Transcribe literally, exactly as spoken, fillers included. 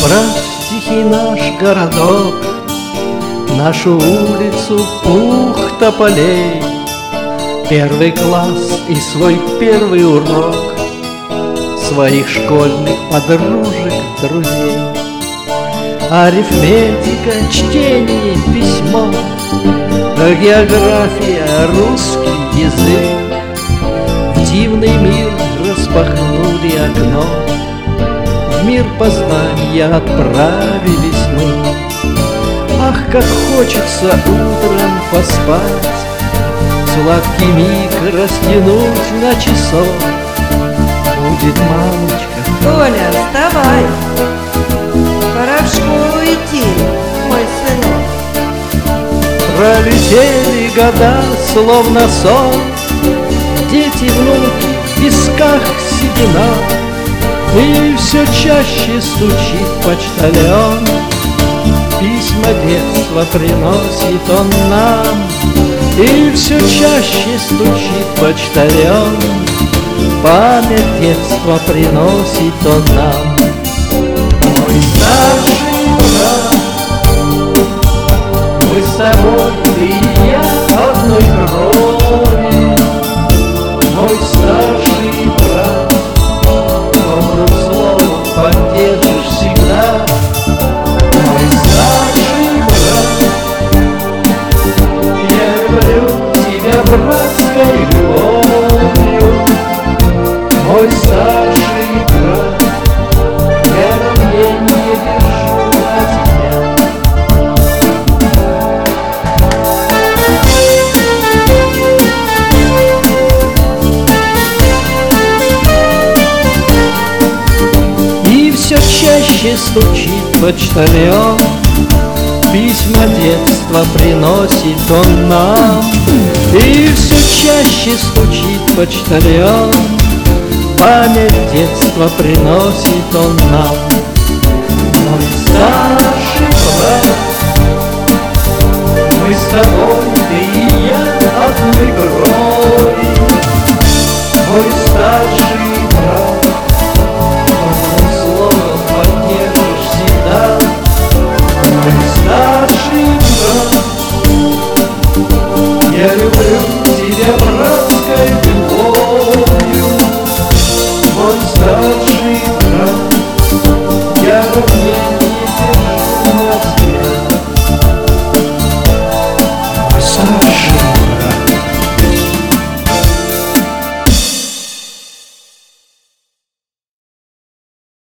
Правь, тихий наш городок, нашу улицу пух тополей, первый класс и свой первый урок, своих школьных подружек, друзей. Арифметика, чтение, письмо, география, русский язык. В дивный мир распахнули окно, в мир познания отправились мы. Ах, как хочется утром поспать, сладкий миг растянуть на часок. Будет, мамочка. Толя, вставай, пора в школу идти, мой сынок. Пролетели года, словно сон, дети, внуки, в висках седина, и все чаще стучит почтальон. Письма детства приносит он нам, и все чаще стучит почтальон. Память детства приносит он нам. Мой старший брат, мы с тобой, ты и я, одной крови. Мой старший брат, добрым словом поддержишь всегда. Мой старший брат, я люблю тебя братской любовью. Мой старший брат, я рвение держу на тебя. И все чаще стучит почтальон, письма детства приносит он нам. И все чаще стучит почтальон, память детства приносит он нам. Мой старший брат, мы с тобой, ты и я, одной крови. Мой старший брат, добрым словом поддержишь всегда. Мой старший брат, я люблю